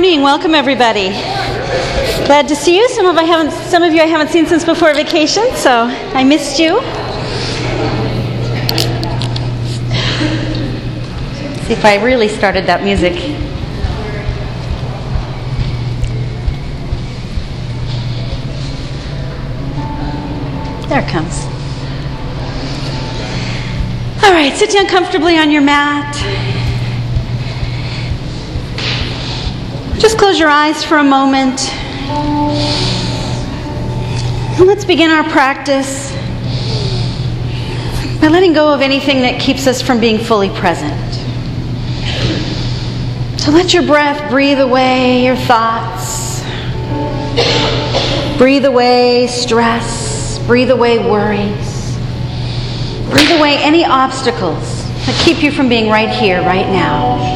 morning. Welcome, everybody. Glad to see you. Some of you I haven't seen since before vacation, so I missed you. See if I really started that music. There it comes. All right, sit down comfortably on your mat. Just close your eyes for a moment. And let's begin our practice by letting go of anything that keeps us from being fully present. So let your breath breathe away your thoughts. Breathe away stress. Breathe away worries. Breathe away any obstacles that keep you from being right here, right now.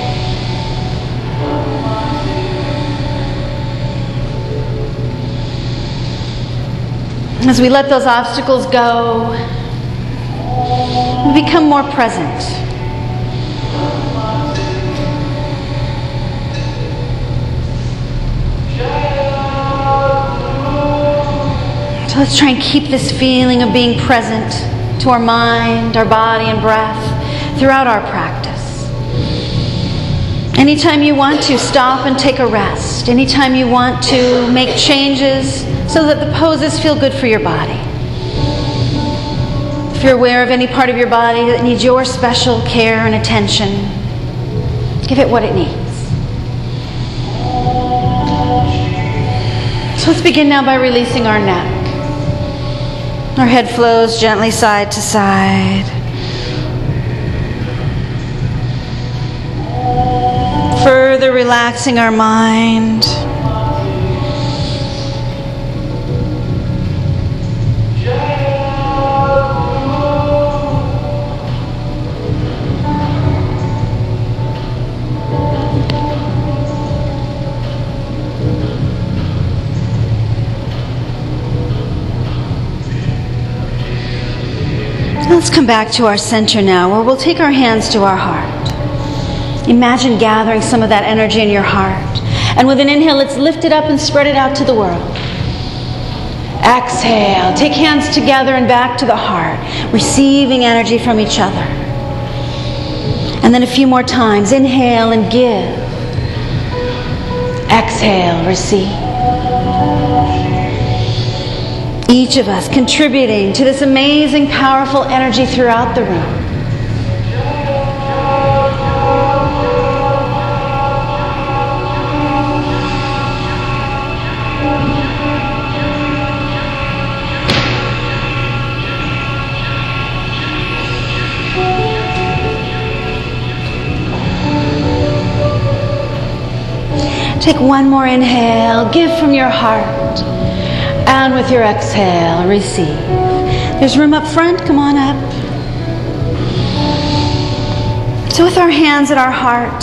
As we let those obstacles go, we become more present. So let's try and keep this feeling of being present to our mind, our body, and breath throughout our practice. Anytime you want to, stop and take a rest. Anytime you want to, make changes so that the poses feel good for your body. If you're aware of any part of your body that needs your special care and attention, give it what it needs. So let's begin now by releasing our neck. Our head flows gently side to side. Further relaxing our mind. Let's come back to our center now, where we'll take our hands to our heart. Imagine gathering some of that energy in your heart. And with an inhale, let's lift it up and spread it out to the world. Exhale. Take hands together and back to the heart, receiving energy from each other. And then a few more times. Inhale and give. Exhale, receive. Each of us contributing to this amazing, powerful energy throughout the room. Take one more inhale, give from your heart. And with your exhale, receive. There's room up front, come on up. So with our hands at our heart,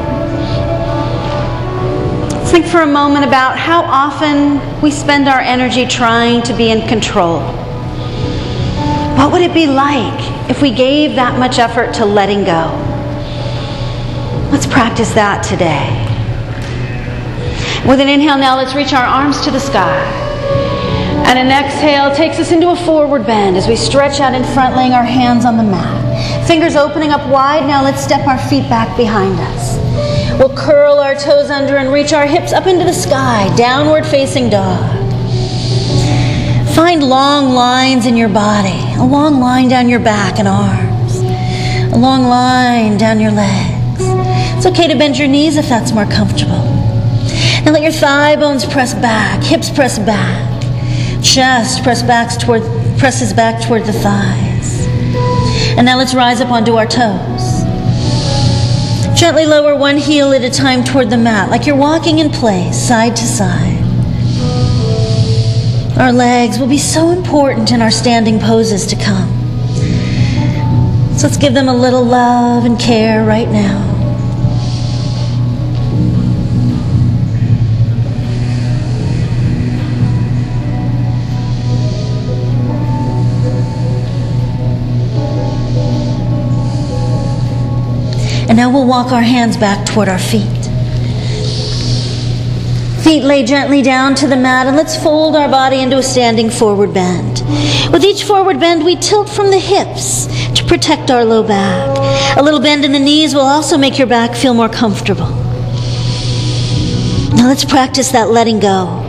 let's think for a moment about how often we spend our energy trying to be in control. What would it be like if we gave that much effort to letting go? Let's practice that today. With an inhale now, let's reach our arms to the sky. And an exhale takes us into a forward bend as we stretch out in front, laying our hands on the mat. Fingers opening up wide. Now let's step our feet back behind us. We'll curl our toes under and reach our hips up into the sky, downward facing dog. Find long lines in your body, a long line down your back and arms, a long line down your legs. It's okay to bend your knees if that's more comfortable. Now let your thigh bones press back, hips press back. Chest presses back toward the thighs. And now let's rise up onto our toes. Gently lower one heel at a time toward the mat, like you're walking in place, side to side. Our legs will be so important in our standing poses to come. So let's give them a little love and care right now. And now we'll walk our hands back toward our feet. Feet lay gently down to the mat, and let's fold our body into a standing forward bend. With each forward bend, we tilt from the hips to protect our low back. A little bend in the knees will also make your back feel more comfortable. Now let's practice that letting go.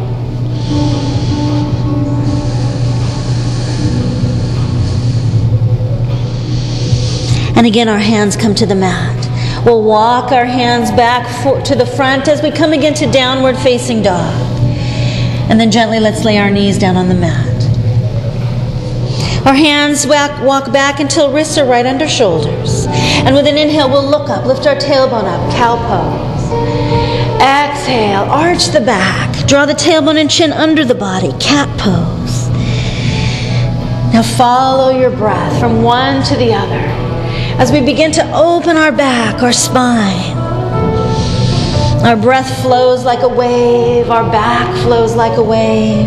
And again, our hands come to the mat. We'll walk our hands back to the front as we come again to downward facing dog. And then gently let's lay our knees down on the mat. Our hands walk back until wrists are right under shoulders. And with an inhale, we'll look up, lift our tailbone up, cow pose. Exhale, arch the back, draw the tailbone and chin under the body, cat pose. Now follow your breath from one to the other as we begin to open our back, our spine. Our breath flows like a wave, our back flows like a wave.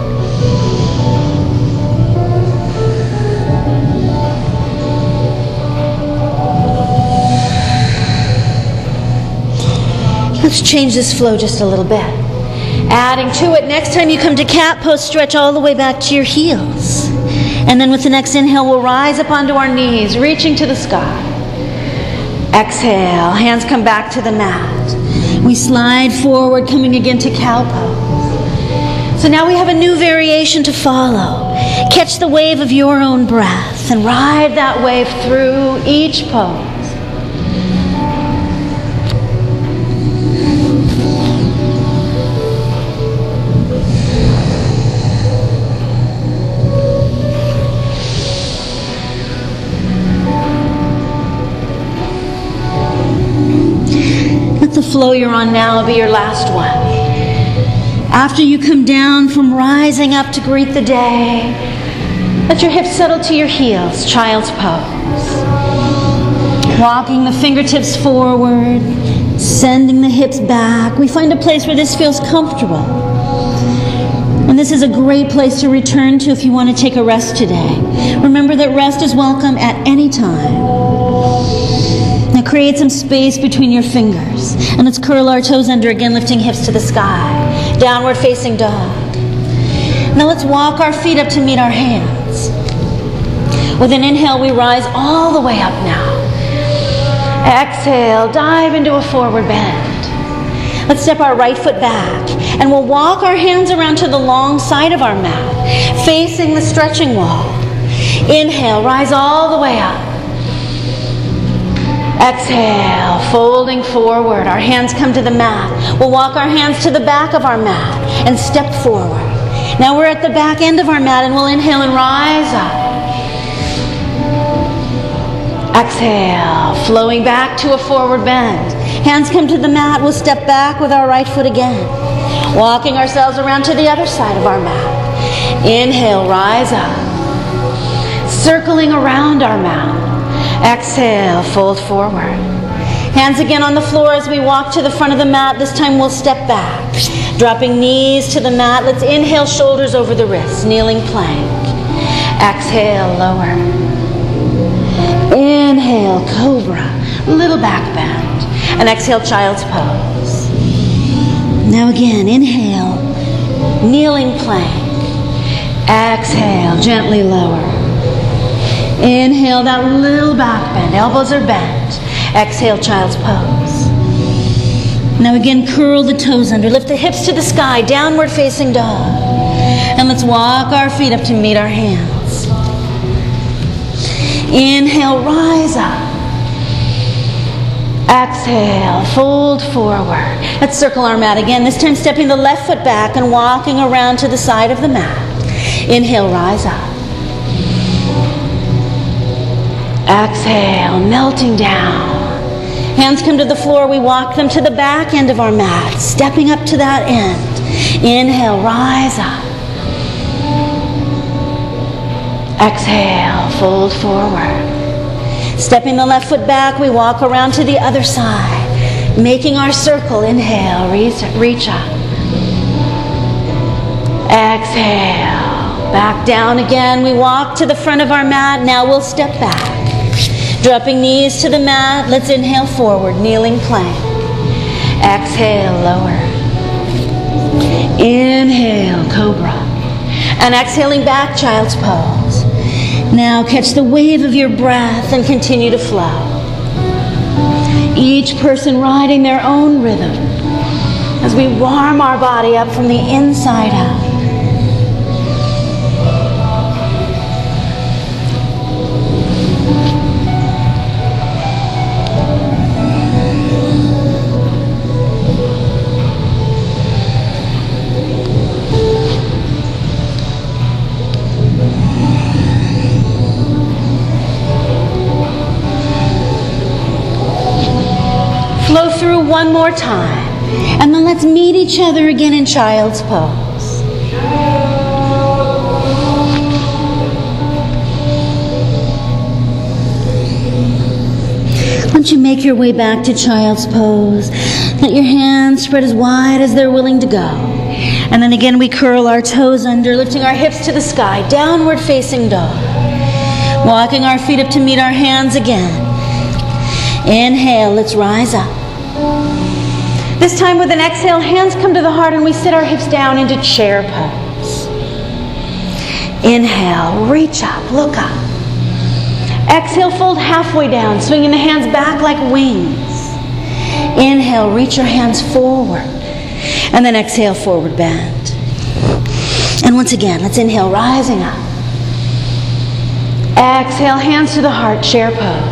Let's change this flow just a little bit. Adding to it, next time you come to cat pose, stretch all the way back to your heels. And then with the next inhale, we'll rise up onto our knees, reaching to the sky. Exhale, hands come back to the mat. We slide forward, coming again to cow pose. So now we have a new variation to follow. Catch the wave of your own breath and ride that wave through each pose. The flow you're on now will be your last one. After you come down from rising up to greet the day, let your hips settle to your heels, child's pose. Walking the fingertips forward, sending the hips back. We find a place where this feels comfortable. And this is a great place to return to if you want to take a rest today. Remember that rest is welcome at any time. Now create some space between your fingers. And let's curl our toes under again, lifting hips to the sky. Downward facing dog. Now let's walk our feet up to meet our hands. With an inhale, we rise all the way up now. Exhale, dive into a forward bend. Let's step our right foot back. And we'll walk our hands around to the long side of our mat, facing the stretching wall. Inhale, rise all the way up. Exhale, folding forward. Our hands come to the mat. We'll walk our hands to the back of our mat and step forward. Now we're at the back end of our mat and we'll inhale and rise up. Exhale, flowing back to a forward bend. Hands come to the mat. We'll step back with our right foot again. Walking ourselves around to the other side of our mat. Inhale, rise up. Circling around our mat. Exhale, fold forward. Hands again on the floor as we walk to the front of the mat. This time we'll step back. Dropping knees to the mat. Let's inhale, shoulders over the wrists, kneeling plank. Exhale, lower. Inhale, cobra, little back bend. And exhale, child's pose. Now again, inhale, kneeling plank. Exhale, gently lower. Inhale, that little back bend. Elbows are bent. Exhale, child's pose. Now again, curl the toes under. Lift the hips to the sky, downward facing dog. And let's walk our feet up to meet our hands. Inhale, rise up. Exhale, fold forward. Let's circle our mat again. This time stepping the left foot back and walking around to the side of the mat. Inhale, rise up. Exhale, melting down. Hands come to the floor. We walk them to the back end of our mat, stepping up to that end. Inhale, rise up. Exhale, fold forward. Stepping the left foot back, we walk around to the other side, making our circle. Inhale, reach up. Exhale, back down again. We walk to the front of our mat. Now we'll step back. Dropping knees to the mat, let's inhale forward, kneeling plank. Exhale, lower. Inhale, cobra. And exhaling back, child's pose. Now catch the wave of your breath and continue to flow. Each person riding their own rhythm as we warm our body up from the inside out. Flow through one more time, and then let's meet each other again in child's pose. Once you make your way back to child's pose, let your hands spread as wide as they're willing to go. And then again we curl our toes under, lifting our hips to the sky, downward facing dog. Walking our feet up to meet our hands again. Inhale, let's rise up. This time with an exhale, hands come to the heart and we sit our hips down into chair pose. Inhale, reach up, look up. Exhale, fold halfway down, swinging the hands back like wings. Inhale, reach your hands forward. And then exhale, forward bend. And once again, let's inhale, rising up. Exhale, hands to the heart, chair pose.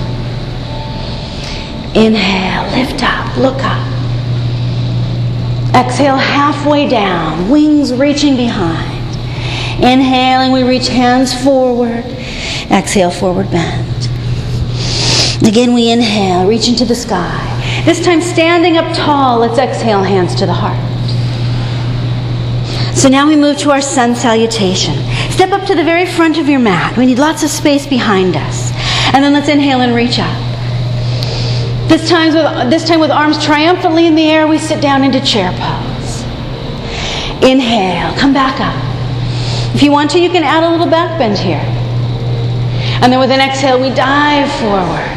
Inhale, lift up, look up. Exhale, halfway down, wings reaching behind. Inhaling, we reach hands forward. Exhale, forward bend. Again, we inhale, reach into the sky. This time, standing up tall, let's exhale, hands to the heart. So now we move to our sun salutation. Step up to the very front of your mat. We need lots of space behind us. And then let's inhale and reach up. This time with arms triumphantly in the air, we sit down into chair pose. Inhale, come back up. If you want to, you can add a little back bend here. And then with an exhale, we dive forward.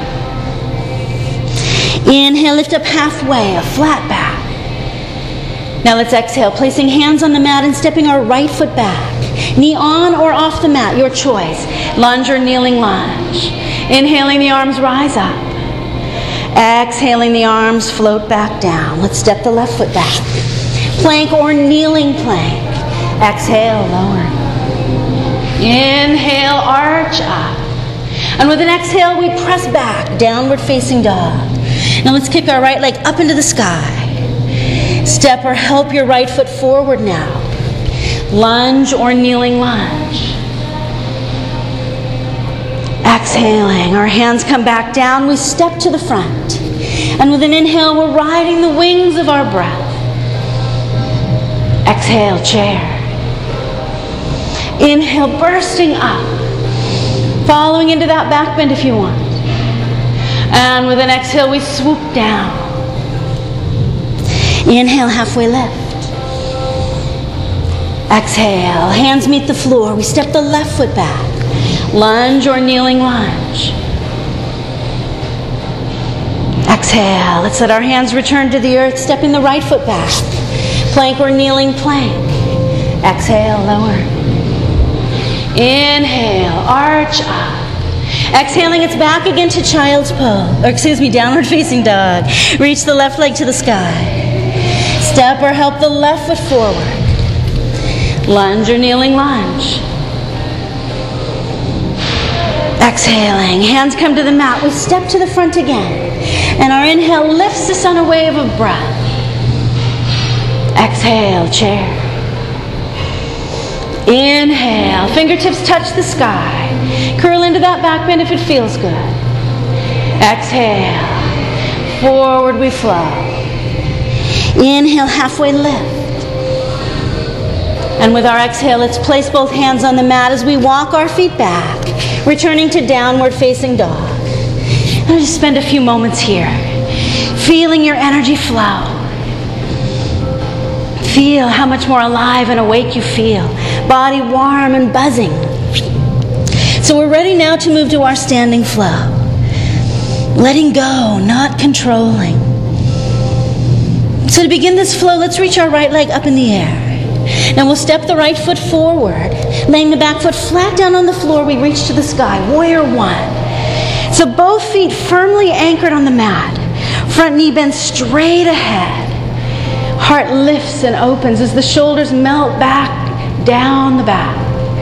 Inhale, lift up halfway, a flat back. Now let's exhale, placing hands on the mat and stepping our right foot back. Knee on or off the mat, your choice. Lunge or kneeling lunge. Inhaling, the arms rise up. Exhaling, the arms float back down. Let's step the left foot back. Plank or kneeling plank. Exhale, lower. Inhale, arch up. And with an exhale, we press back, downward facing dog. Now let's kick our right leg up into the sky. Step or help your right foot forward now. Lunge or kneeling lunge. Exhaling, our hands come back down, we step to the front. And with an inhale, we're riding the wings of our breath. Exhale, chair. Inhale, bursting up. Following into that back bend if you want. And with an exhale, we swoop down. Inhale, halfway lift. Exhale, hands meet the floor. We step the left foot back. Lunge or kneeling lunge. Exhale, let's let our hands return to the earth, stepping the right foot back. Plank or kneeling plank. Exhale, lower. Inhale, arch up. Exhaling, it's back again to child's pose, downward facing dog. Reach the left leg to the sky. Step or help the left foot forward. Lunge or kneeling lunge. Exhaling, hands come to the mat. We step to the front again. And our inhale lifts us on a wave of breath. Exhale, chair. Inhale, fingertips touch the sky. Curl into that back bend if it feels good. Exhale, forward we flow. Inhale, halfway lift. And with our exhale, let's place both hands on the mat as we walk our feet back, returning to downward facing dog. And just spend a few moments here, feeling your energy flow. Feel how much more alive and awake you feel. Body warm and buzzing. So we're ready now to move to our standing flow. Letting go, not controlling. So to begin this flow, let's reach our right leg up in the air. Now we'll step the right foot forward, laying the back foot flat down on the floor. We reach to the sky, warrior one. So both feet firmly anchored on the mat. Front knee bends straight ahead. Heart lifts and opens as the shoulders melt back down the back.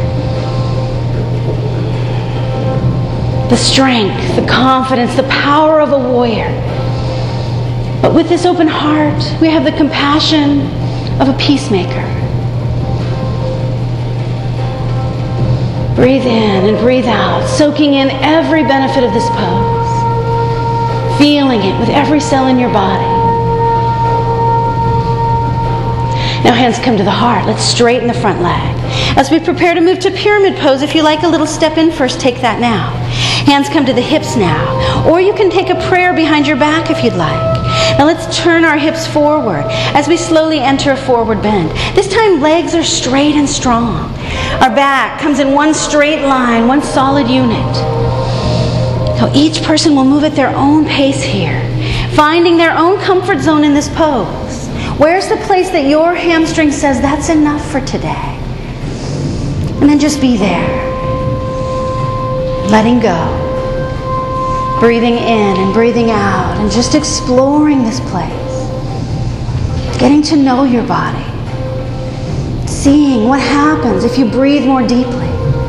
The strength, the confidence, the power of a warrior. But with this open heart, we have the compassion of a peacemaker. Breathe in and breathe out, soaking in every benefit of this pose, feeling it with every cell in your body. Now hands come to the heart. Let's straighten the front leg. As we prepare to move to pyramid pose, if you like a little step in first, take that now. Hands come to the hips now. Or you can take a prayer behind your back if you'd like. Now let's turn our hips forward as we slowly enter a forward bend. This time legs are straight and strong. Our back comes in one straight line, one solid unit. So each person will move at their own pace here, finding their own comfort zone in this pose. Where's the place that your hamstring says that's enough for today? And then just be there. Letting go. Breathing in and breathing out and just exploring this place. Getting to know your body. Seeing what happens if you breathe more deeply.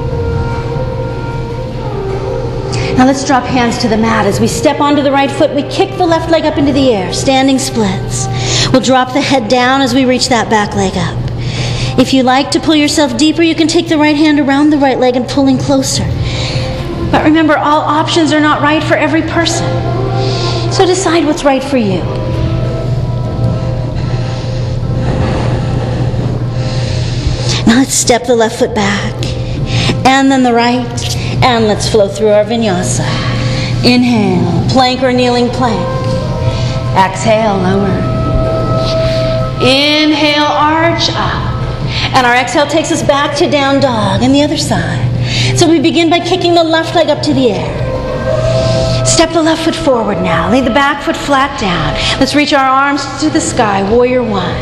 Now let's drop hands to the mat. As we step onto the right foot, we kick the left leg up into the air, standing splits. We'll drop the head down as we reach that back leg up. If you like to pull yourself deeper, you can take the right hand around the right leg and pull in closer. But remember, all options are not right for every person. So decide what's right for you. Now let's step the left foot back, and then the right, and let's flow through our vinyasa. Inhale, plank or kneeling plank. Exhale, lower. Inhale, arch up. And our exhale takes us back to down dog and the other side. So we begin by kicking the left leg up to the air. Step the left foot forward now. Lay the back foot flat down. Let's reach our arms to the sky, warrior one.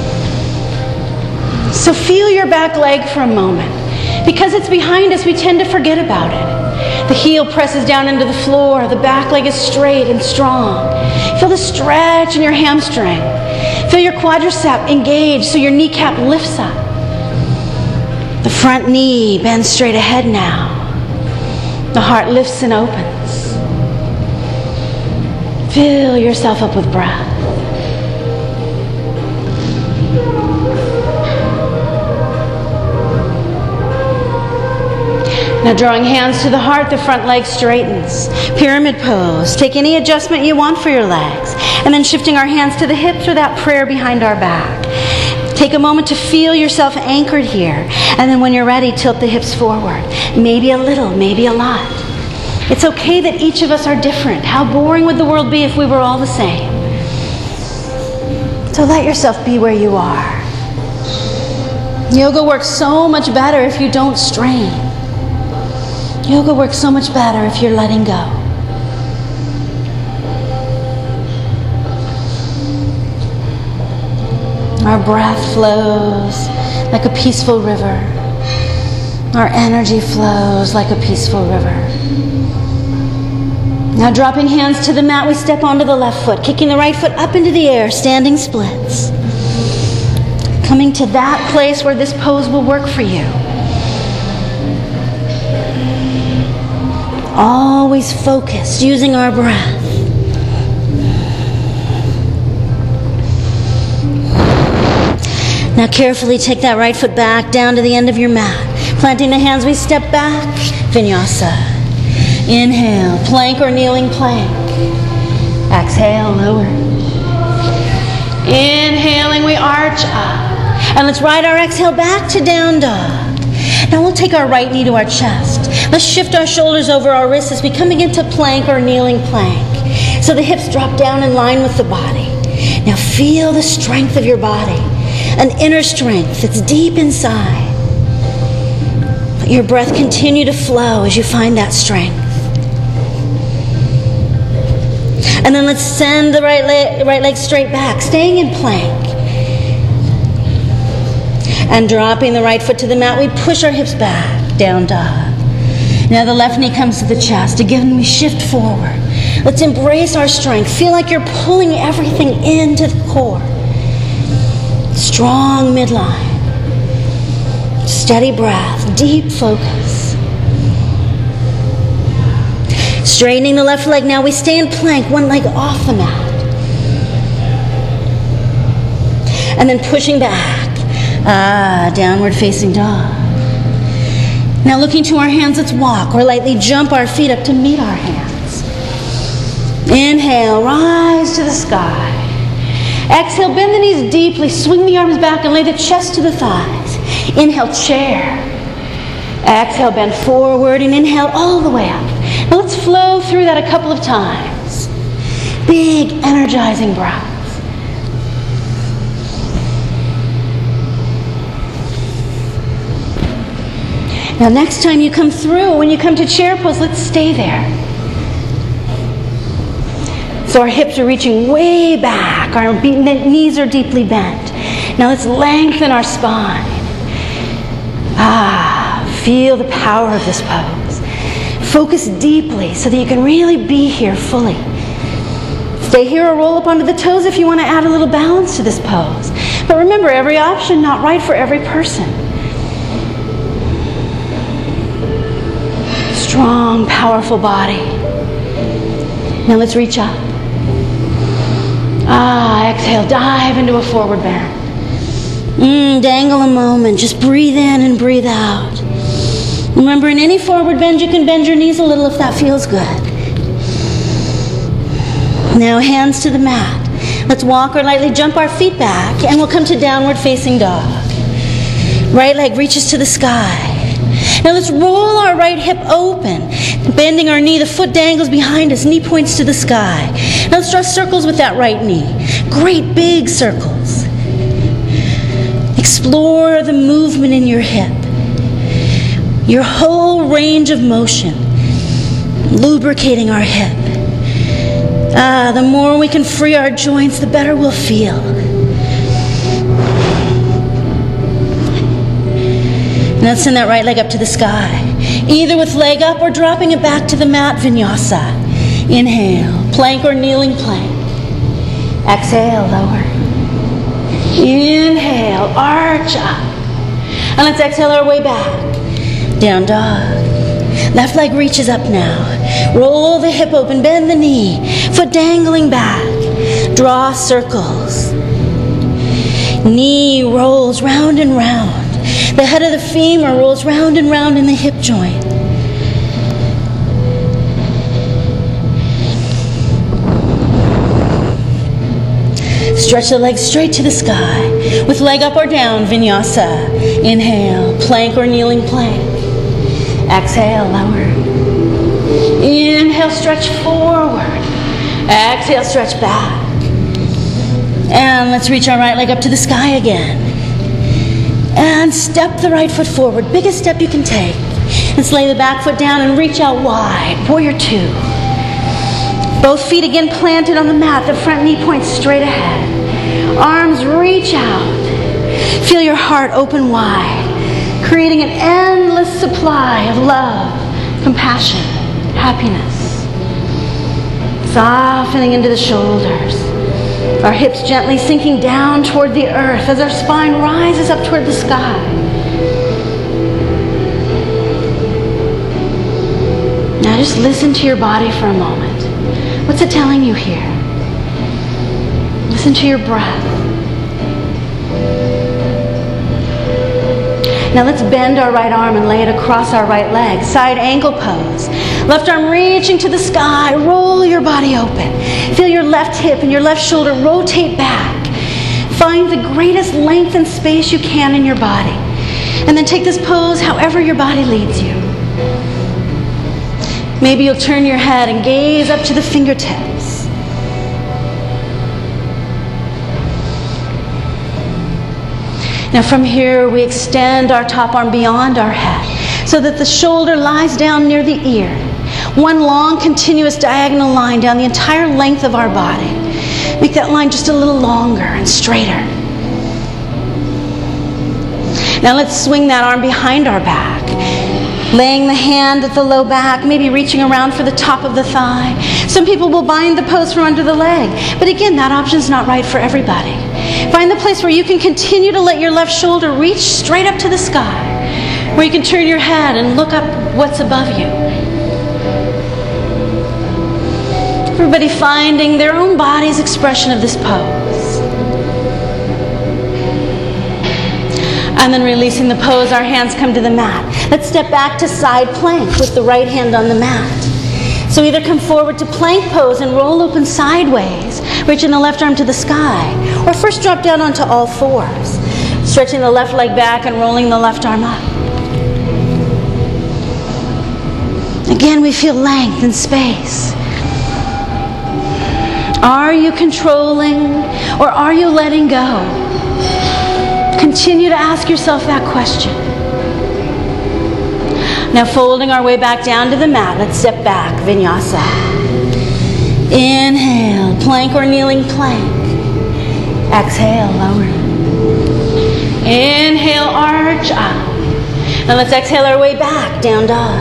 So feel your back leg for a moment. Because it's behind us, we tend to forget about it. The heel presses down into the floor. The back leg is straight and strong. Feel the stretch in your hamstring. Feel your quadricep engage so your kneecap lifts up. The front knee bends straight ahead now. The heart lifts and opens. Fill yourself up with breath. Now drawing hands to the heart, the front leg straightens. Pyramid pose. Take any adjustment you want for your legs. And then shifting our hands to the hips or that prayer behind our back. Take a moment to feel yourself anchored here. And then when you're ready, tilt the hips forward. Maybe a little, maybe a lot. It's okay that each of us are different. How boring would the world be if we were all the same? So let yourself be where you are. Yoga works so much better if you don't strain. Yoga works so much better if you're letting go. Our breath flows like a peaceful river. Our energy flows like a peaceful river. Now dropping hands to the mat, we step onto the left foot, kicking the right foot up into the air, standing splits. Coming to that place where this pose will work for you. Always focused, using our breath. Now carefully take that right foot back down to the end of your mat. Planting the hands, we step back, vinyasa. Inhale, plank or kneeling plank. Exhale, lower. Inhaling, we arch up. And let's ride our exhale back to down dog. Now we'll take our right knee to our chest. Let's shift our shoulders over our wrists as we come into plank or kneeling plank. So the hips drop down in line with the body. Now feel the strength of your body. An inner strength that's deep inside. Let your breath continue to flow as you find that strength. And then let's send the right leg straight back, staying in plank. And dropping the right foot to the mat, we push our hips back, down dog. Now the left knee comes to the chest. Again, we shift forward. Let's embrace our strength. Feel like you're pulling everything into the core. Strong midline. Steady breath, deep focus. Straightening the left leg. Now we stay in plank, one leg off the mat. And then pushing back. Downward facing dog. Now looking to our hands, let's walk or lightly jump our feet up to meet our hands. Inhale, rise to the sky. Exhale, bend the knees deeply, swing the arms back and lay the chest to the thighs. Inhale, chair. Exhale, bend forward and inhale all the way up. Now let's flow through that a couple of times. Big, energizing breaths. Now next time you come through, when you come to chair pose, let's stay there. So our hips are reaching way back, our knees are deeply bent. Now let's lengthen our spine. Feel the power of this pose. Focus deeply so that you can really be here fully. Stay here or roll up onto the toes if you want to add a little balance to this pose. But remember, every option not right for every person. Strong, powerful body. Now let's reach up. Exhale, dive into a forward bend. Dangle a moment. Just breathe in and breathe out. Remember, in any forward bend, you can bend your knees a little if that feels good. Now hands to the mat. Let's walk or lightly jump our feet back, and we'll come to downward facing dog. Right leg reaches to the sky. Now let's roll our right hip open, bending our knee. The foot dangles behind us, knee points to the sky. Now let's draw circles with that right knee. Great big circles. Explore the movement in your hip. Your whole range of motion. Lubricating our hip. The more we can free our joints, the better we'll feel. Now send that right leg up to the sky, either with leg up or dropping it back to the mat, vinyasa. Inhale, plank or kneeling plank. Exhale, lower. Inhale, arch up. And let's exhale our way back. Down dog. Left leg reaches up now. Roll the hip open, bend the knee. Foot dangling back. Draw circles. Knee rolls round and round. The head of the femur rolls round and round in the hip joint. Stretch the legs straight to the sky. With leg up or down, vinyasa. Inhale, plank or kneeling plank. Exhale, lower. Inhale, stretch forward. Exhale, stretch back. And let's reach our right leg up to the sky again. And step the right foot forward. Biggest step you can take. Let's lay the back foot down and reach out wide. Warrior two. Both feet again planted on the mat. The front knee points straight ahead. Arms reach out. Feel your heart open wide. Creating an endless supply of love, compassion, happiness. Softening into the shoulders. Our hips gently sinking down toward the earth as our spine rises up toward the sky. Now just listen to your body for a moment. What's it telling you here? Listen to your breath. Now let's bend our right arm and lay it across our right leg. Side ankle pose. Left arm reaching to the sky. Roll your body open. Feel your left hip and your left shoulder rotate back. Find the greatest length and space you can in your body. And then take this pose however your body leads you. Maybe you'll turn your head and gaze up to the fingertips. Now from here, we extend our top arm beyond our head so that the shoulder lies down near the ear. One long, continuous diagonal line down the entire length of our body. Make that line just a little longer and straighter. Now let's swing that arm behind our back. Laying the hand at the low back, maybe reaching around for the top of the thigh. Some people will bind the pose from under the leg. But again, that option's not right for everybody. Find the place where you can continue to let your left shoulder reach straight up to the sky. Where you can turn your head and look up what's above you. Everybody finding their own body's expression of this pose. And then releasing the pose, our hands come to the mat. Let's step back to side plank with the right hand on the mat. So either come forward to plank pose and roll open sideways, reaching the left arm to the sky, or first drop down onto all fours, stretching the left leg back and rolling the left arm up. Again, we feel length and space. Are you controlling or are you letting go? Continue to ask yourself that question. Now folding our way back down to the mat, let's step back, vinyasa. Inhale, plank or kneeling plank. Exhale, lower. Inhale, arch up. Now let's exhale our way back, down dog.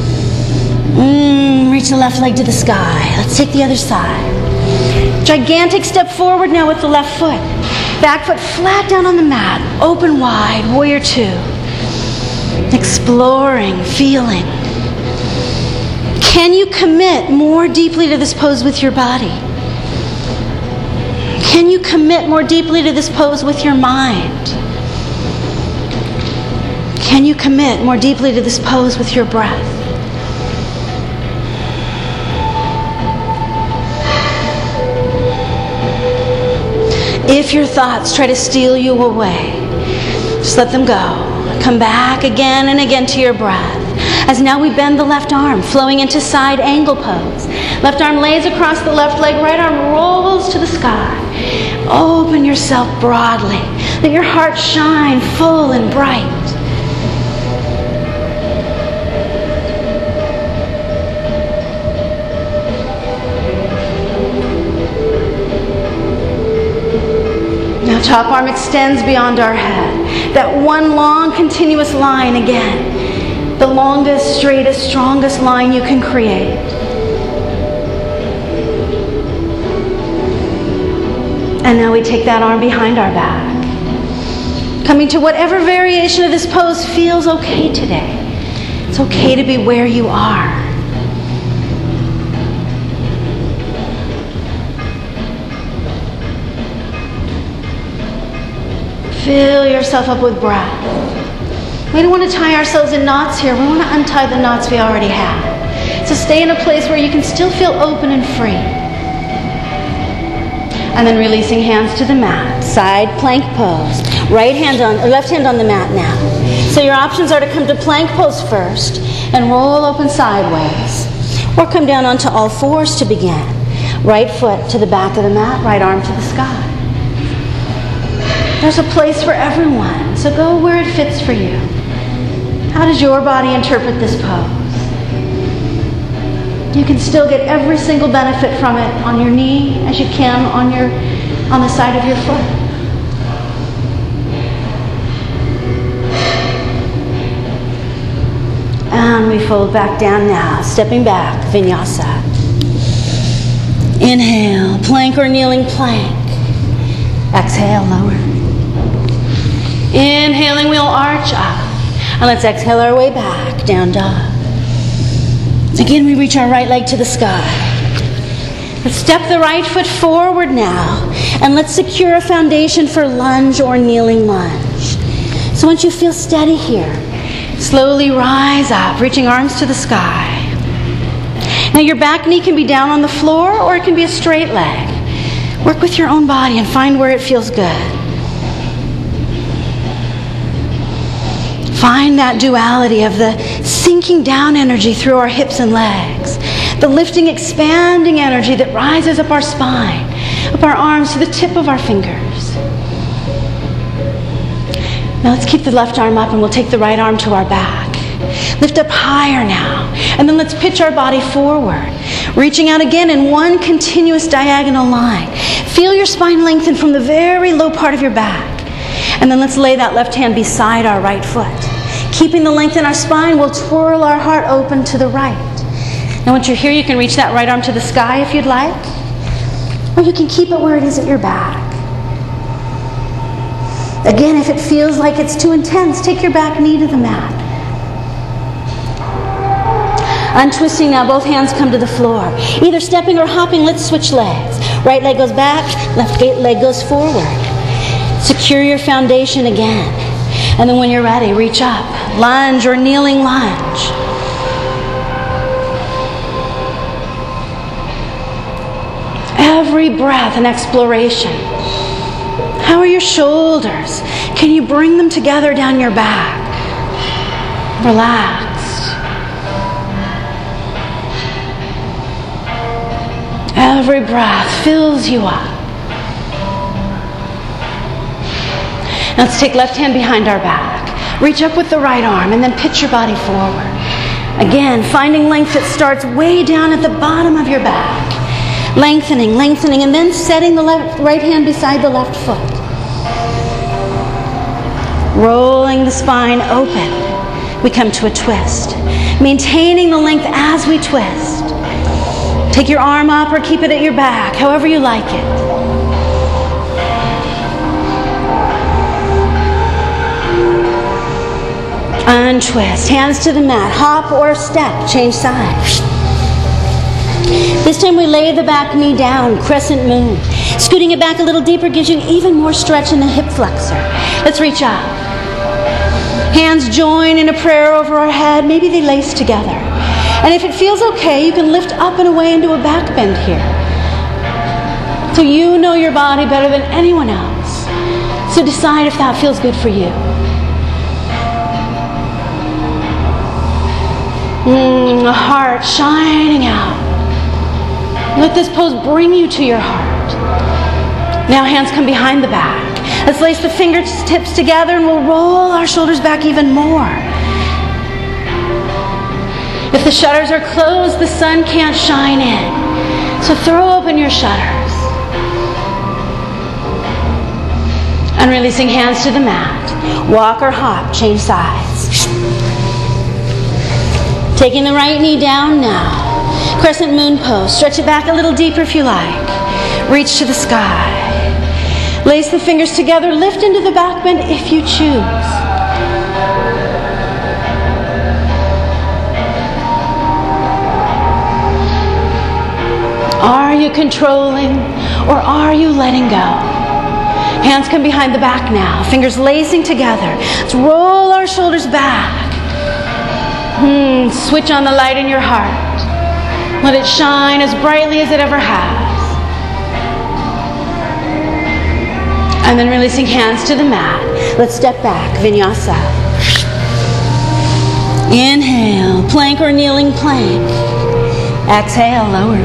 Reach the left leg to the sky. Let's take the other side. Gigantic step forward now with the left foot. Back foot flat down on the mat. Open wide, warrior two. Exploring, feeling. Can you commit more deeply to this pose with your body? Can you commit more deeply to this pose with your mind? Can you commit more deeply to this pose with your breath? If your thoughts try to steal you away, just let them go. Come back again and again to your breath. As now we bend the left arm, flowing into side angle pose. Left arm lays across the left leg, right arm rolls to the sky. Open yourself broadly. Let your heart shine full and bright. Top arm extends beyond our head. That one long continuous line again. The longest, straightest, strongest line you can create. And now we take that arm behind our back. Coming to whatever variation of this pose feels okay today. It's okay to be where you are. Fill yourself up with breath. We don't want to tie ourselves in knots here. We want to untie the knots we already have. So stay in a place where you can still feel open and free. And then releasing hands to the mat. Side plank pose. Left hand on the mat now. So your options are to come to plank pose first and roll open sideways. Or come down onto all fours to begin. Right foot to the back of the mat, right arm to the sky. There's a place for everyone, so go where it fits for you. How does your body interpret this pose? You can still get every single benefit from it on your knee as you can on the side of your foot. And we fold back down now, stepping back, vinyasa. Inhale, plank or kneeling plank. Exhale, lower. Inhaling, we'll arch up. And let's exhale our way back, down dog. Again, we reach our right leg to the sky. Let's step the right foot forward now. And let's secure a foundation for lunge or kneeling lunge. So once you feel steady here, slowly rise up, reaching arms to the sky. Now your back knee can be down on the floor or it can be a straight leg. Work with your own body and find where it feels good. Find that duality of the sinking down energy through our hips and legs, the lifting, expanding energy that rises up our spine, up our arms to the tip of our fingers. Now let's keep the left arm up and we'll take the right arm to our back. Lift up higher now. And then let's pitch our body forward. Reaching out again in one continuous diagonal line. Feel your spine lengthen from the very low part of your back. And then let's lay that left hand beside our right foot. Keeping the length in our spine, we'll twirl our heart open to the right. Now once you're here, you can reach that right arm to the sky if you'd like. Or you can keep it where it is at your back. Again, if it feels like it's too intense, take your back knee to the mat. Untwisting now, both hands come to the floor. Either stepping or hopping, let's switch legs. Right leg goes back, left leg goes forward. Secure your foundation again. And then when you're ready, reach up. Lunge or kneeling lunge. Every breath an exploration. How are your shoulders? Can you bring them together down your back? Relaxed. Every breath fills you up. Now let's take left hand behind our back. Reach up with the right arm and then pitch your body forward. Again, finding length that starts way down at the bottom of your back. Lengthening, lengthening, and then setting the right hand beside the left foot. Rolling the spine open. We come to a twist. Maintaining the length as we twist. Take your arm up or keep it at your back, however you like it. Untwist, hands to the mat, hop or step, change sides. This time we lay the back knee down, crescent moon. Scooting it back a little deeper gives you even more stretch in the hip flexor. Let's reach up. Hands join in a prayer over our head, maybe they lace together. And if it feels okay, you can lift up and away into a back bend here. So you know your body better than anyone else. So decide if that feels good for you. The heart shining out. Let this pose bring you to your heart. Now hands come behind the back. Let's lace the fingertips together and we'll roll our shoulders back even more. If the shutters are closed, the sun can't shine in. So throw open your shutters. And releasing hands to the mat. Walk or hop, change sides. Taking the right knee down now. Crescent moon pose. Stretch it back a little deeper if you like. Reach to the sky. Lace the fingers together. Lift into the back bend if you choose. Are you controlling or are you letting go? Hands come behind the back now. Fingers lacing together. Let's roll our shoulders back. Switch on the light in your heart. Let it shine as brightly as it ever has. And then releasing hands to the mat. Let's step back, vinyasa. Inhale, plank or kneeling plank. Exhale, lower.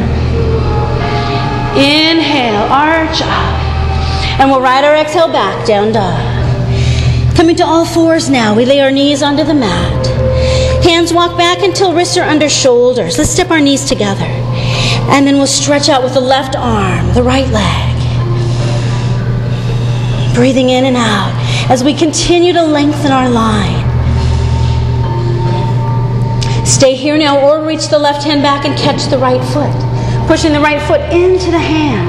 Inhale, arch up. And we'll ride our exhale back, down dog. Coming to all fours now, we lay our knees onto the mat. Hands walk back until wrists are under shoulders. Let's step our knees together. And then we'll stretch out with the left arm, the right leg. Breathing in and out as we continue to lengthen our line. Stay here now or reach the left hand back and catch the right foot. Pushing the right foot into the hand.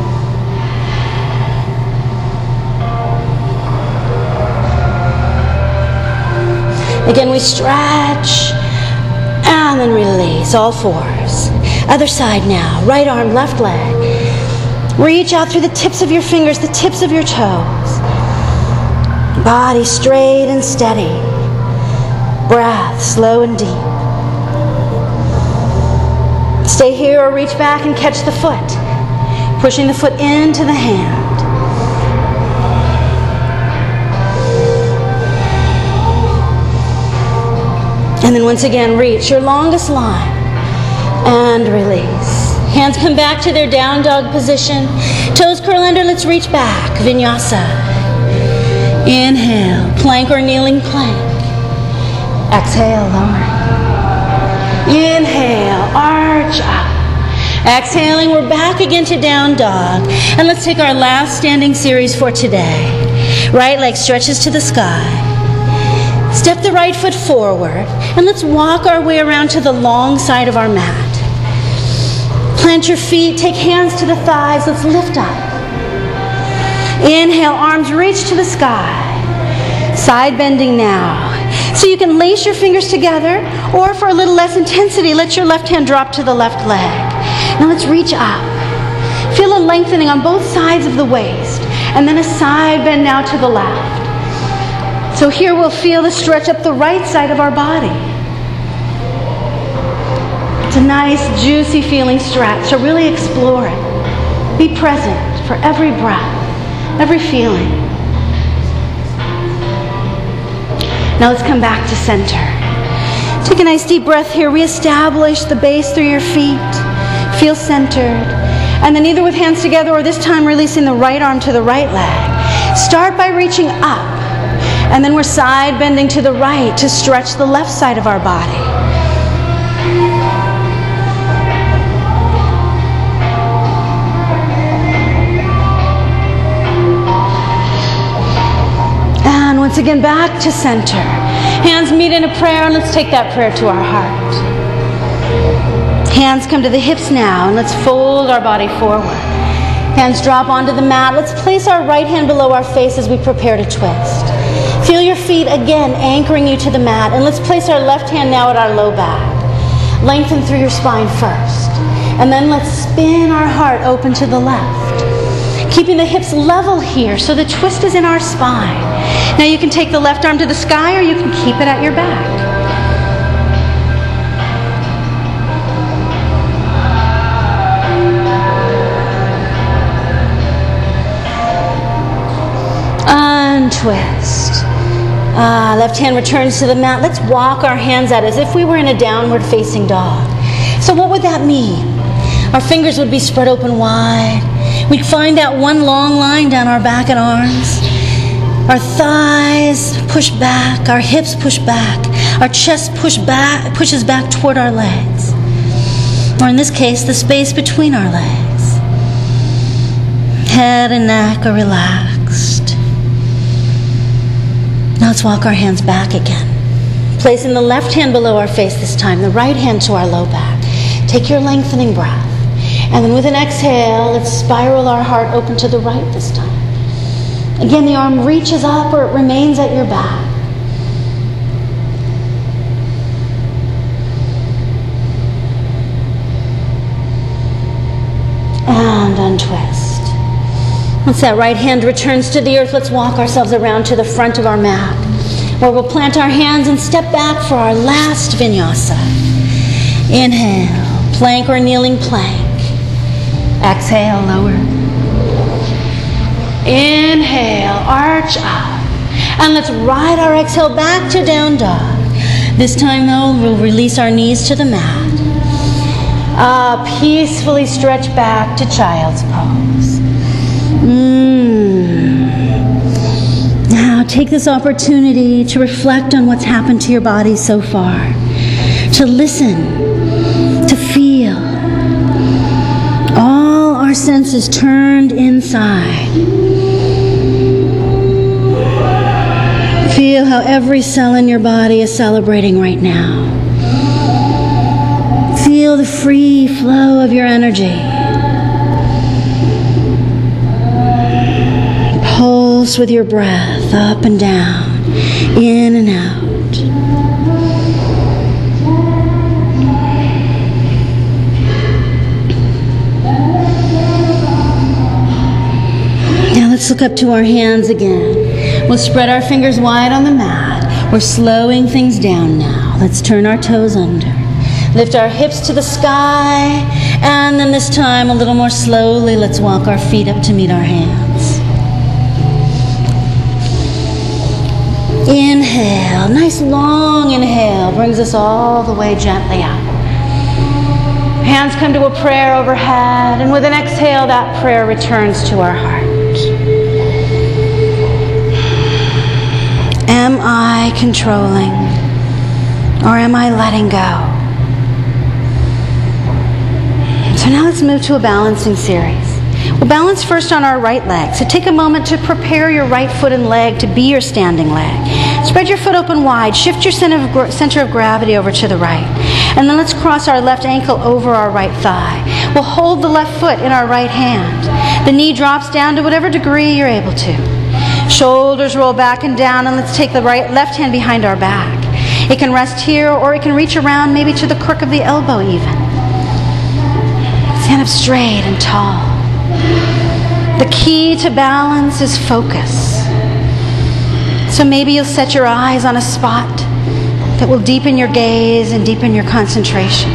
Again, we stretch and then release, all fours. Other side now, right arm, left leg. Reach out through the tips of your fingers, the tips of your toes. Body straight and steady. Breath slow and deep. Stay here or reach back and catch the foot. Pushing the foot into the hand. And then once again, reach your longest line and release. Hands come back to their down dog position. Toes curl under, let's reach back, vinyasa. Inhale, plank or kneeling plank. Exhale, lowering. Inhale, arch up. Exhaling, we're back again to down dog. And let's take our last standing series for today. Right leg stretches to the sky. Step the right foot forward, and let's walk our way around to the long side of our mat. Plant your feet, take hands to the thighs, let's lift up. Inhale, arms reach to the sky. Side bending now. So you can lace your fingers together, or for a little less intensity, let your left hand drop to the left leg. Now let's reach up. Feel a lengthening on both sides of the waist, and then a side bend now to the left. So here we'll feel the stretch up the right side of our body. It's a nice, juicy feeling stretch, so really explore it. Be present for every breath, every feeling. Now let's come back to center. Take a nice deep breath here. Reestablish the base through your feet. Feel centered. And then either with hands together or this time releasing the right arm to the right leg. Start by reaching up. And then we're side bending to the right to stretch the left side of our body. And once again, back to center. Hands meet in a prayer, and let's take that prayer to our heart. Hands come to the hips now, and let's fold our body forward. Hands drop onto the mat. Let's place our right hand below our face as we prepare to twist. Feel your feet again anchoring you to the mat, and let's place our left hand now at our low back. Lengthen through your spine first, and then let's spin our heart open to the left. Keeping the hips level here so the twist is in our spine. Now you can take the left arm to the sky, or you can keep it at your back. Untwist. Left hand returns to the mat. Let's walk our hands out as if we were in a downward facing dog. So what would that mean? Our fingers would be spread open wide. We'd find that one long line down our back and arms. Our thighs push back, our hips push back, our chest pushes back toward our legs. Or in this case, the space between our legs. Head and neck are relaxed. Now let's walk our hands back again. Placing the left hand below our face this time, the right hand to our low back. Take your lengthening breath. And then with an exhale, let's spiral our heart open to the right this time. Again, the arm reaches up or it remains at your back. And untwist. Once that right hand returns to the earth, let's walk ourselves around to the front of our mat, where we'll plant our hands and step back for our last vinyasa. Inhale, plank or kneeling plank. Exhale, lower. Inhale, arch up. And let's ride our exhale back to down dog. This time, though, we'll release our knees to the mat. Peacefully stretch back to child's pose. Now take this opportunity to reflect on what's happened to your body so far. To listen, to feel. All our senses turned inside. Feel how every cell in your body is celebrating right now. Feel the free flow of your energy. Pulse with your breath up and down, in and out. Now let's look up to our hands again. We'll spread our fingers wide on the mat. We're slowing things down now. Let's turn our toes under. Lift our hips to the sky, and then this time a little more slowly, let's walk our feet up to meet our hands. Inhale, nice long inhale, brings us all the way gently up. Hands come to a prayer overhead, and with an exhale, that prayer returns to our heart. Am I controlling Or am I letting go? So now let's move to a balancing series. We'll balance first on our right leg. So take a moment to prepare your right foot and leg to be your standing leg. Spread your foot open wide. Shift your center of gravity over to the right. And then let's cross our left ankle over our right thigh. We'll hold the left foot in our right hand. The knee drops down to whatever degree you're able to. Shoulders roll back and down, and let's take the left hand behind our back. It can rest here, or it can reach around maybe to the crook of the elbow even. Stand up straight and tall. The key to balance is focus. So maybe you'll set your eyes on a spot that will deepen your gaze and deepen your concentration.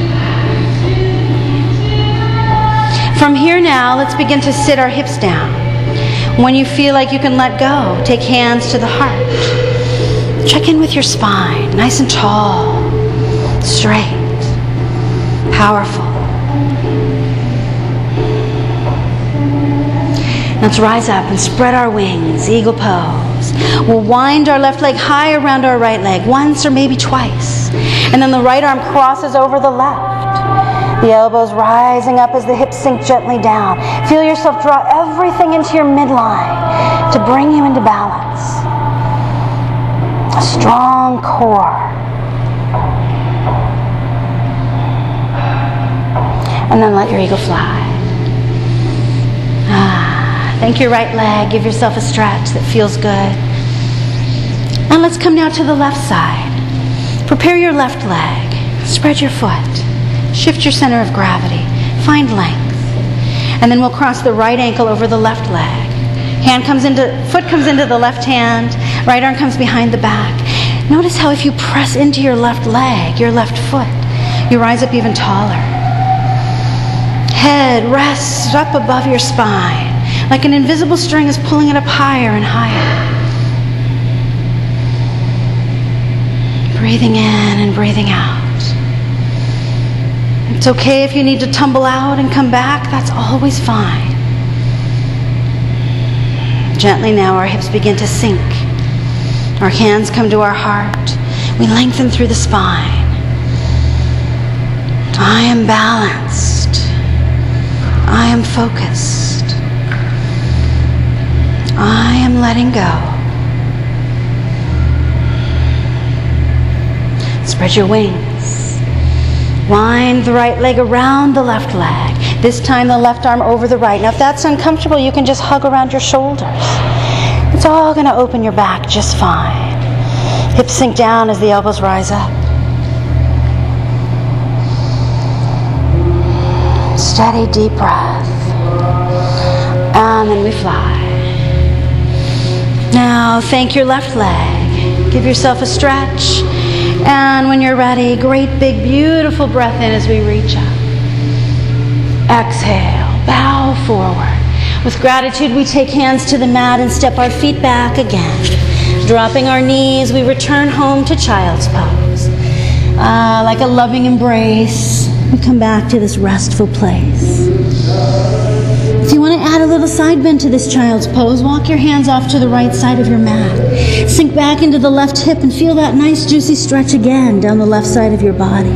From here now, let's begin to sit our hips down. When you feel like you can let go, take hands to the heart. Check in with your spine, nice and tall, straight, powerful. Let's rise up and spread our wings, eagle pose. We'll wind our left leg high around our right leg, once or maybe twice. And then the right arm crosses over the left. The elbows rising up as the hips sink gently down. Feel yourself draw everything into your midline to bring you into balance. A strong core. And then let your eagle fly. Thank your right leg. Give yourself a stretch that feels good. And let's come now to the left side. Prepare your left leg. Spread your foot. Shift your center of gravity. Find length. And then we'll cross the right ankle over the left leg. Foot comes into the left hand. Right arm comes behind the back. Notice how if you press into your left leg, your left foot, you rise up even taller. Head rests up above your spine. Like an invisible string is pulling it up higher and higher. Breathing in and breathing out. It's okay if you need to tumble out and come back. That's always fine. Gently now our hips begin to sink. Our hands come to our heart. We lengthen through the spine. I am balanced. I am focused. I am letting go. Spread your wings. Wind the right leg around the left leg. This time the left arm over the right. Now if that's uncomfortable, you can just hug around your shoulders. It's all going to open your back just fine. Hips sink down as the elbows rise up. Steady, deep breath. And then we fly. Now, thank your left leg. Give yourself a stretch. And when you're ready, great big beautiful breath in as we reach up. Exhale, bow forward. With gratitude, we take hands to the mat and step our feet back again. Dropping our knees, we return home to child's pose. Like a loving embrace, we come back to this restful place. If you want to add a little side bend to this child's pose, walk your hands off to the right side of your mat. Sink back into the left hip and feel that nice juicy stretch again down the left side of your body.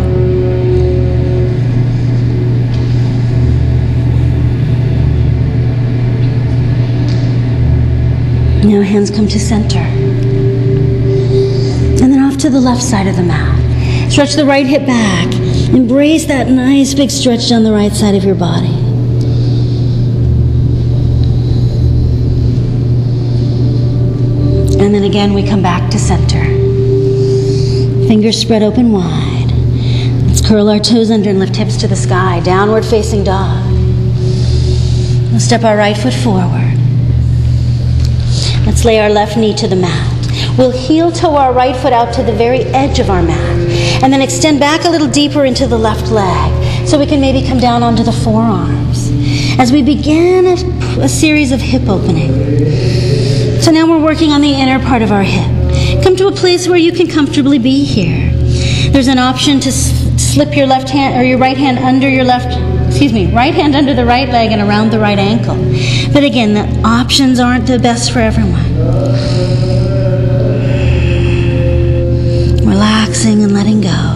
Now hands come to center. And then off to the left side of the mat. Stretch the right hip back. Embrace that nice big stretch down the right side of your body. And then again, we come back to center. Fingers spread open wide. Let's curl our toes under and lift hips to the sky. Downward facing dog. We'll step our right foot forward. Let's lay our left knee to the mat. We'll heel toe our right foot out to the very edge of our mat. And then extend back a little deeper into the left leg. So we can maybe come down onto the forearms. As we begin a series of hip opening. So now we're working on the inner part of our hip. Come to a place where you can comfortably be here. There's an option to slip your left hand or your right hand under your right hand under the right leg and around the right ankle. But again, the options aren't the best for everyone. Relaxing and letting letting go.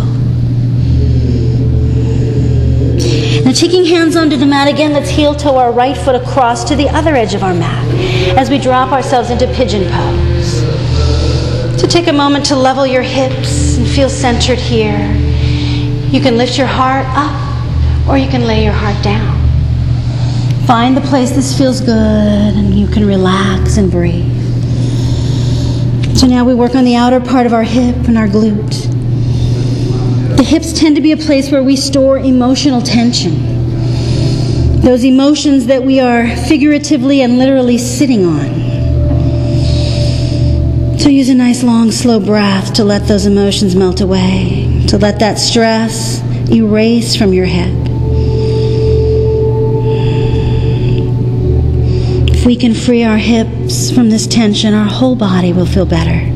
Now taking hands onto the mat again, let's heel toe our right foot across to the other edge of our mat as we drop ourselves into pigeon pose. So take a moment to level your hips and feel centered here. You can lift your heart up or you can lay your heart down. Find the place this feels good and you can relax and breathe. So now we work on the outer part of our hip and our glute. The hips tend to be a place where we store emotional tension. Those emotions that we are figuratively and literally sitting on. So use a nice long slow breath to let those emotions melt away, to let that stress erase from your hip. If we can free our hips from this tension, our whole body will feel better.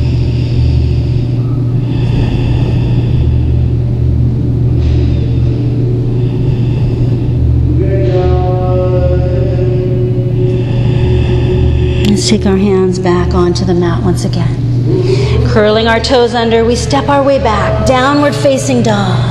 Let's take our hands back onto the mat once again. Curling our toes under, we step our way back, downward facing dog.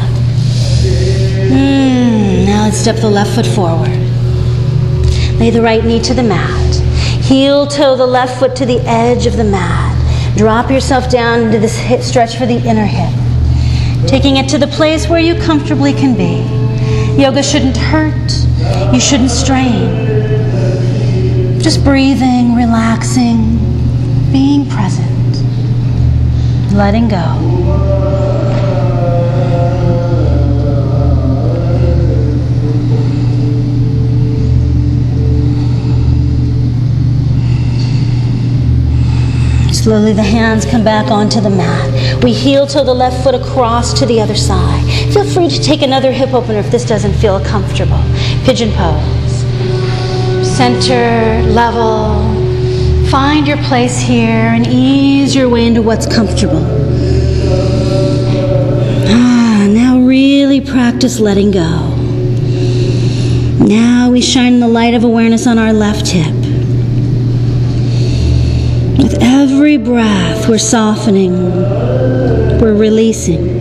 Now let's step the left foot forward. Lay the right knee to the mat. Heel toe the left foot to the edge of the mat. Drop yourself down into this hip stretch for the inner hip. Taking it to the place where you comfortably can be. Yoga shouldn't hurt. You shouldn't strain. Just breathing, relaxing, being present, letting go. Slowly the hands come back onto the mat. We heel toe the left foot across to the other side. Feel free to take another hip opener if this doesn't feel comfortable. Pigeon pose. Center, level. Find your place here and ease your way into what's comfortable. Now really practice letting go. Now we shine the light of awareness on our left hip. With every breath, we're softening, we're releasing.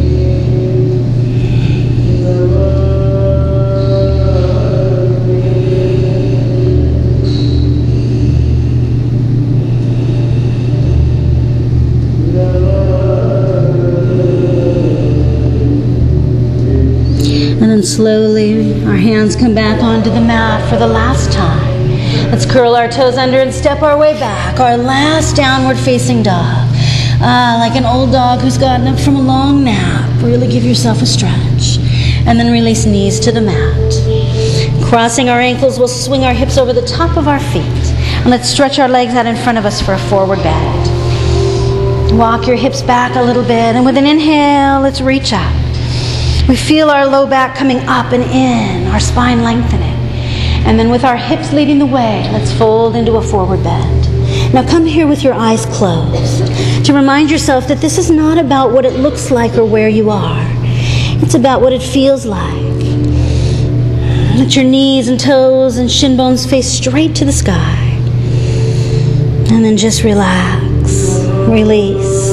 And then slowly, our hands come back onto the mat for the last time. Let's curl our toes under and step our way back. Our last downward facing dog. Like an old dog who's gotten up from a long nap. Really give yourself a stretch. And then release knees to the mat. Crossing our ankles, we'll swing our hips over the top of our feet. And let's stretch our legs out in front of us for a forward bend. Walk your hips back a little bit. And with an inhale, let's reach up. We feel our low back coming up and in, our spine lengthening. And then with our hips leading the way, let's fold into a forward bend. Now come here with your eyes closed to remind yourself that this is not about what it looks like or where you are. It's about what it feels like. Let your knees and toes and shin bones face straight to the sky. And then just relax, release.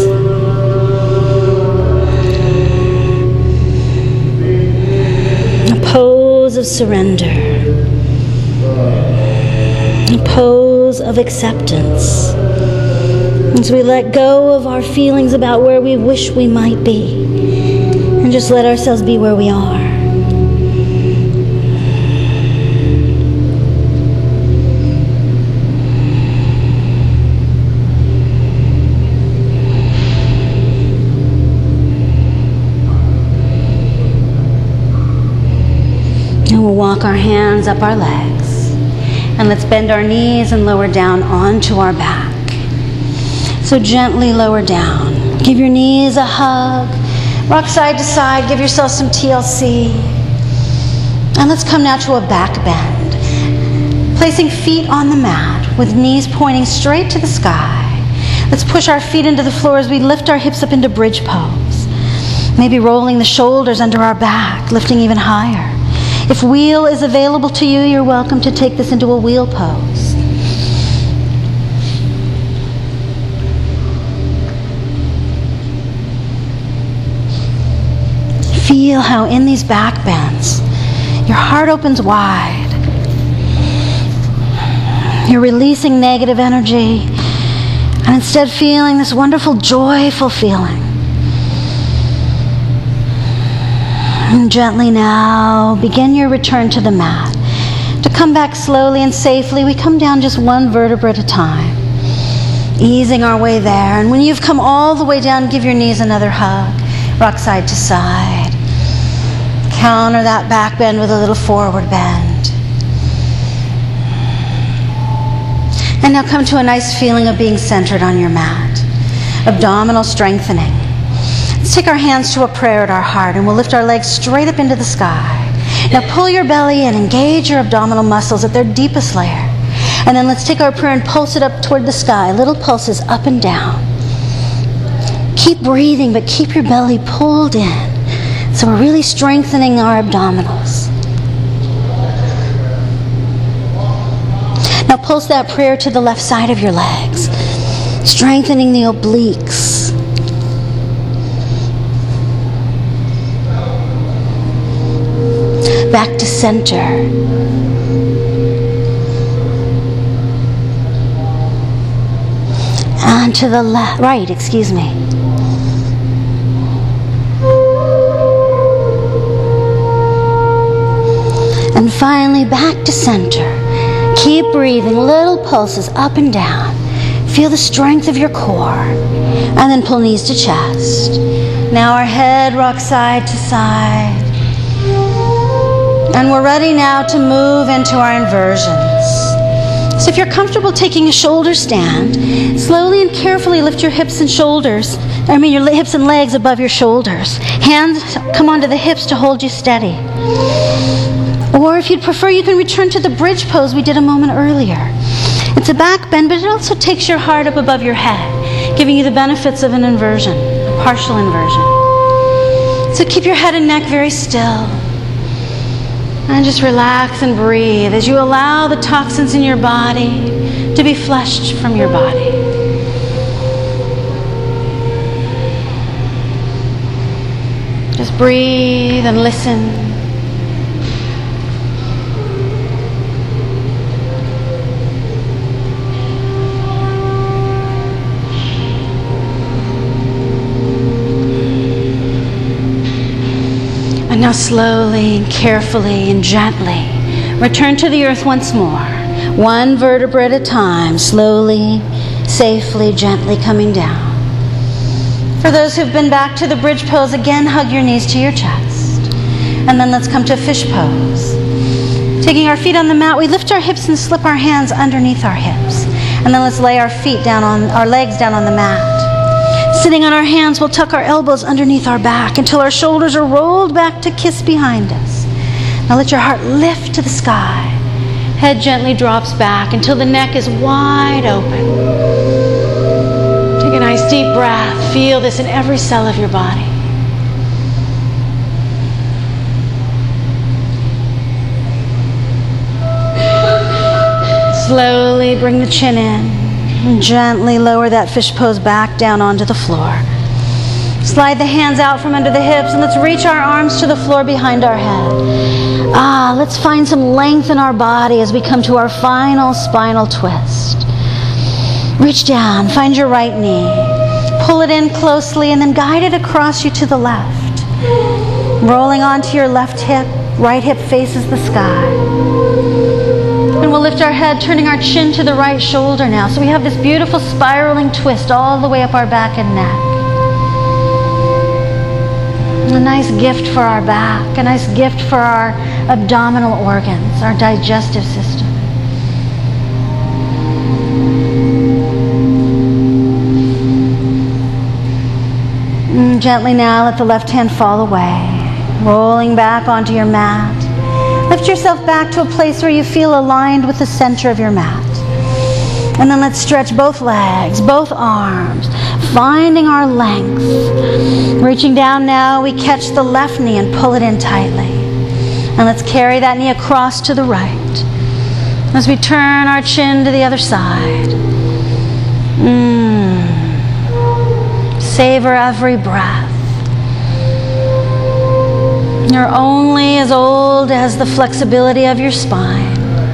A pose of surrender. A pose of acceptance. As we let go of our feelings about where we wish we might be and just let ourselves be where we are. And we'll walk our hands up our legs. And let's bend our knees and lower down onto our back. So gently lower down. Give your knees a hug. Rock side to side. Give yourself some TLC. And let's come now to a back bend. Placing feet on the mat with knees pointing straight to the sky. Let's push our feet into the floor as we lift our hips up into bridge pose. Maybe rolling the shoulders under our back, lifting even higher. If wheel is available to you, you're welcome to take this into a wheel pose. feel how in these back bends, your heart opens wide. You're releasing negative energy and instead feeling this wonderful, joyful feeling. And gently now, begin your return to the mat. To come back slowly and safely, we come down just one vertebra at a time, easing our way there. And when you've come all the way down, give your knees another hug. Rock side to side. Counter that back bend with a little forward bend. And now come to a nice feeling of being centered on your mat. Abdominal strengthening. Let's take our hands to a prayer at our heart, and we'll lift our legs straight up into the sky. Now pull your belly and engage your abdominal muscles at their deepest layer. And then let's take our prayer and pulse it up toward the sky. Little pulses up and down. Keep breathing, but keep your belly pulled in. So we're really strengthening our abdominals. Now pulse that prayer to the left side of your legs, strengthening the obliques. Back to center. And to the right, excuse me. And finally back to center. Keep breathing, little pulses up and down. Feel the strength of your core. And then pull knees to chest. Now our head rocks side to side. And we're ready now to move into our inversions. So if you're comfortable taking a shoulder stand, slowly and carefully lift your hips and shoulders. Your hips and legs above your shoulders. Hands come onto the hips to hold you steady. Or if you'd prefer, you can return to the bridge pose we did a moment earlier. It's a back bend, but it also takes your heart up above your head, giving you the benefits of an inversion, a partial inversion. So keep your head and neck very still. And just relax and breathe as you allow the toxins in your body to be flushed from your body. Just breathe and listen. And now slowly and carefully and gently return to the earth once more. One vertebra at a time, slowly, safely, gently coming down. For those who've been back to the bridge pose, again hug your knees to your chest. And then let's come to fish pose. Taking our feet on the mat, we lift our hips and slip our hands underneath our hips. And then let's lay our legs down on the mat. Sitting on our hands, we'll tuck our elbows underneath our back until our shoulders are rolled back to kiss behind us. Now let your heart lift to the sky. Head gently drops back until the neck is wide open. Take a nice deep breath. Feel this in every cell of your body. Slowly bring the chin in. And gently lower that fish pose back down onto the floor. Slide the hands out from under the hips and let's reach our arms to the floor behind our head. Let's find some length in our body as we come to our final spinal twist. Reach down, find your right knee. Pull it in closely and then guide it across you to the left. Rolling onto your left hip, right hip faces the sky. And we'll lift our head, turning our chin to the right shoulder now. So we have this beautiful spiraling twist all the way up our back and neck. A nice gift for our back, a nice gift for our abdominal organs, our digestive system. And gently now let the left hand fall away, rolling back onto your mat. Lift yourself back to a place where you feel aligned with the center of your mat. And then let's stretch both legs, both arms, finding our length. Reaching down now, we catch the left knee and pull it in tightly. And let's carry that knee across to the right as we turn our chin to the other side. Savor every breath. You're only as old as the flexibility of your spine.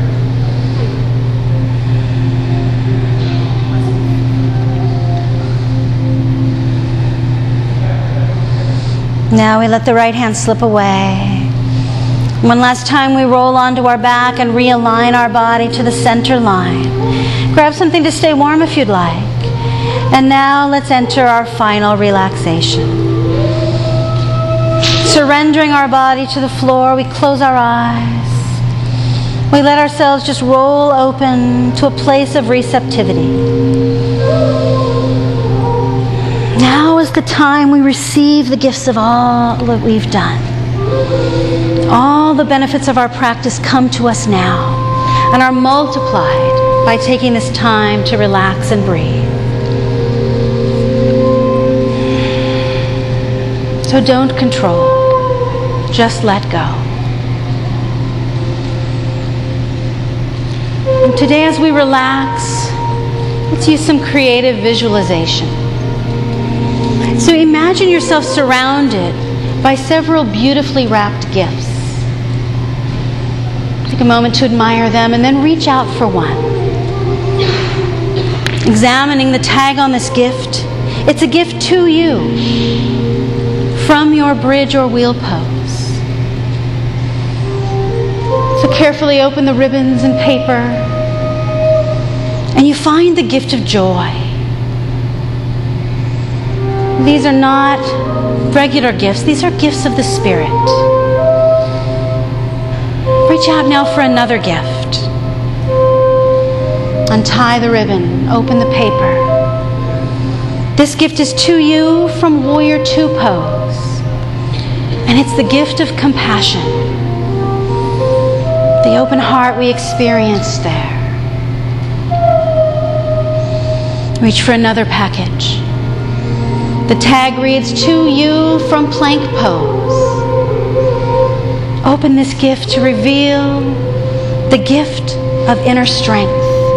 Now we let the right hand slip away. One last time we roll onto our back and realign our body to the center line. Grab something to stay warm if you'd like. And now let's enter our final relaxation. Surrendering our body to the floor, we close our eyes. We let ourselves just roll open to a place of receptivity. Now is the time we receive the gifts of all that we've done. All the benefits of our practice come to us now and are multiplied by taking this time to relax and breathe. So don't control, just let go. And today as we relax, let's use some creative visualization. So imagine yourself surrounded by several beautifully wrapped gifts. Take a moment to admire them and then reach out for one. Examining the tag on this gift, it's a gift to you from your bridge or wheel pose. So carefully open the ribbons and paper and you find the gift of joy. These are not regular gifts. These are gifts of the Spirit. Reach out now for another gift. Untie the ribbon. Open the paper. This gift is to you from Warrior Two pose. And it's the gift of compassion. The open heart we experienced there. Reach for another package. The tag reads, to you from plank pose. Open this gift to reveal the gift of inner strength.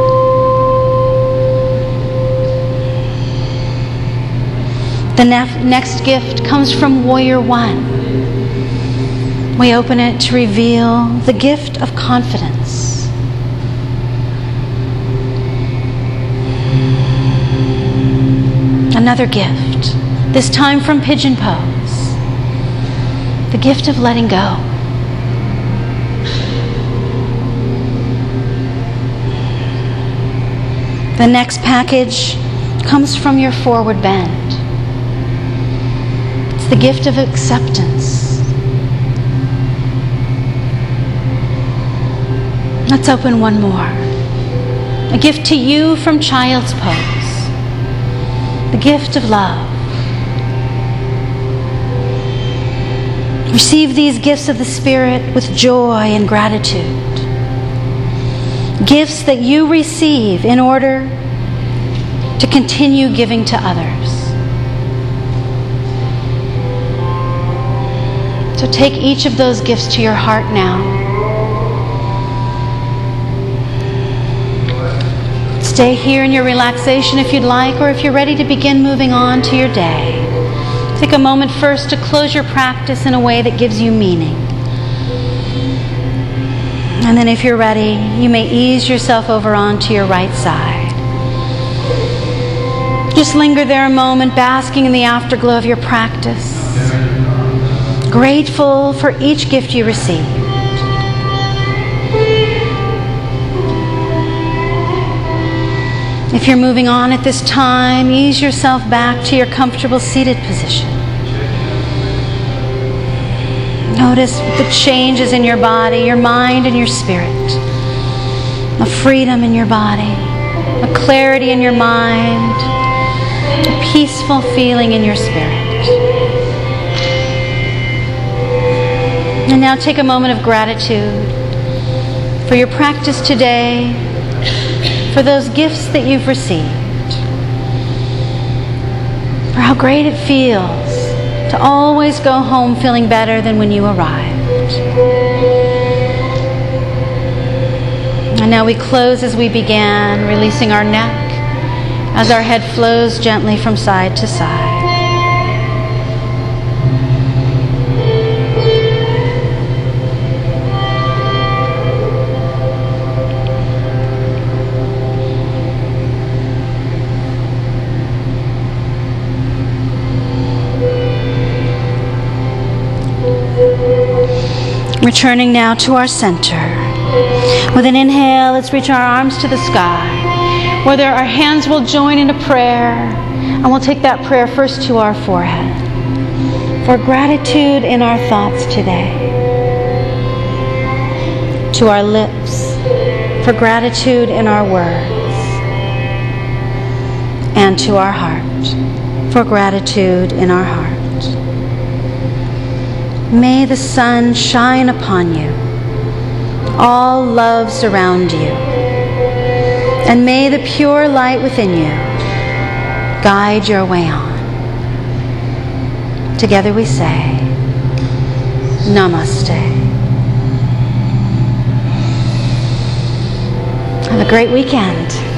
The next gift comes from Warrior One. We open it to reveal the gift of confidence. Another gift. This time from Pigeon Pose, the gift of letting go. The next package comes from your forward bend. It's the gift of acceptance. Let's open one more. A gift to you from Child's Pose, the gift of love. Receive these gifts of the Spirit with joy and gratitude. Gifts that you receive in order to continue giving to others. So take each of those gifts to your heart now. Stay here in your relaxation if you'd like, or if you're ready to begin moving on to your day. Take a moment first to close your practice in a way that gives you meaning. And then if you're ready, you may ease yourself over onto your right side. Just linger there a moment, basking in the afterglow of your practice. Grateful for each gift you received. If you're moving on at this time, ease yourself back to your comfortable seated position. Notice the changes in your body, your mind, and your spirit. A freedom in your body, a clarity in your mind, a peaceful feeling in your spirit. And now take a moment of gratitude for your practice today, for those gifts that you've received, for how great it feels to always go home feeling better than when you arrived. And now we close as we began, releasing our neck as our head flows gently from side to side. Returning now to our center. With an inhale, let's reach our arms to the sky, whether our hands will join in a prayer, and we'll take that prayer first to our forehead. For gratitude in our thoughts today. To our lips, for gratitude in our words. And to our heart, for gratitude in our heart. May the sun shine upon you. All love surround you. And may the pure light within you guide your way on. Together we say, Namaste. Have a great weekend.